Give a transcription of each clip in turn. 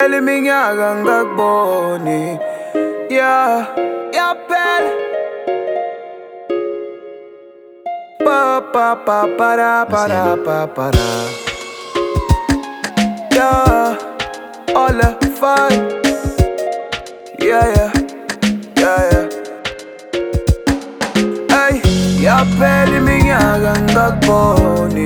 Iminyaka ngakuboni, yeah, yaphela. Pa pa pa para para pa para. Yeah, all the fight. Yeah, yeah, yeah, yeah. Ay, yaphela iminyaka ngakuboni.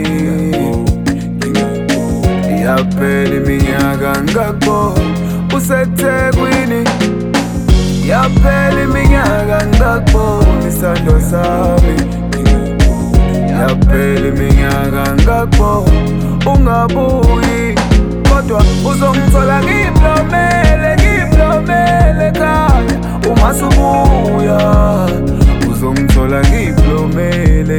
Yaphela iminyaka ngakubona useThekwini. Yaphela iminyaka ngakubona isando sami. Yaphela iminyaka ngakubona ungabuyi, kodwa uzongithola ngiblomele ekhaya uma subuya. Uzongithola ngiblomele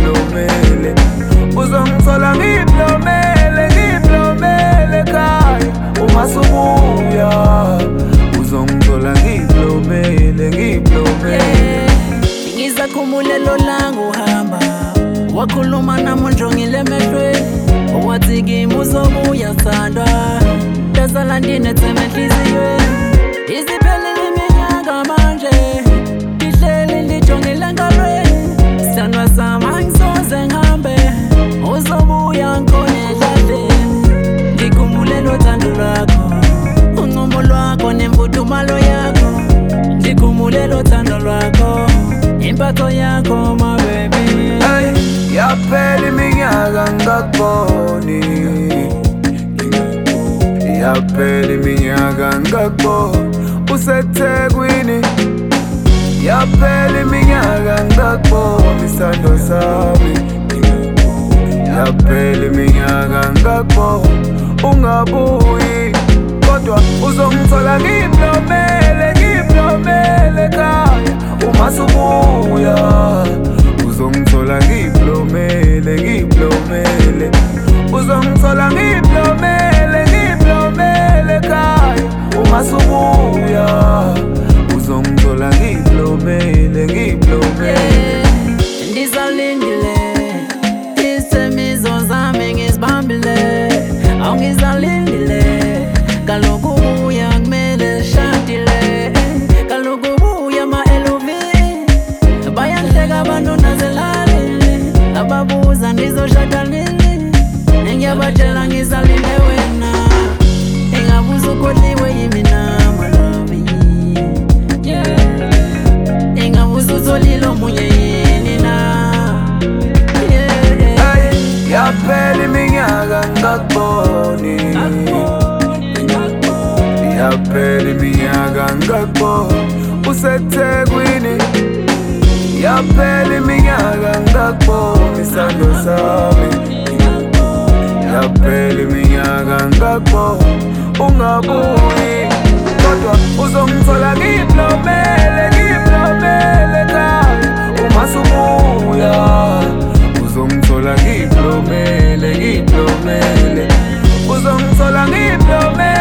uzongithola ngiblomele ekhaya uma subuya. Uzongithola ngiblomele Ngizakhumulelo langu hamba, wakhuluma nami njongile emehlweni, wathi kimi uzobuya sithandwa, ndasala ndinethemba enhliziyweni. Isiphelile iminyaka manje, ngihleli ndijongile engalweni, sithandwa sami angisoze ngihambe, uzobuya ngikhona edladleni. Ngikhumulelo uthando lwakho, uncumo lwakho nemfudumalo yakho. Ngikhumulelo uthando lwakho, impatho yakho my baby. Ay, yaphela iminyaka ngakuboni. Yaphela iminyaka ngakubona useThekwini. Yaphela iminyaka ngakubona isando sami. Yaphela iminyaka ngakubona ungabuyi, kodwa uzongithola ngiblomele ekhaya uma subuya. Uzongithola ngiblomele uzongithola ngiblomele ekhaya uma subuya. Uzongithola ngiblomele Ndizalindile isemizo zami ngizibambile, awungizalindile kaloku ubuya kumele shadile, kaloku ubuya ma-LOV bayahleka abantu nazelali, ababuza ndizoshada nini, ngiyabatshela ngizalinde wena, engabuza ukhodliwe yimina malabi, yeah. Engabuza utholile omunye yini na, yeah. Ay, yaphela iminyaka ngakuboni. Yaphela iminyaka ngakubona useThekwini. Yaphela iminyaka ngakubona isando sami. Yaphela iminyaka ngakubona ungabuyi, kodwa uzongithola ngiblomele ekhaya uma subuya. Uzongithola ngiblomele uzongithola ngiblomele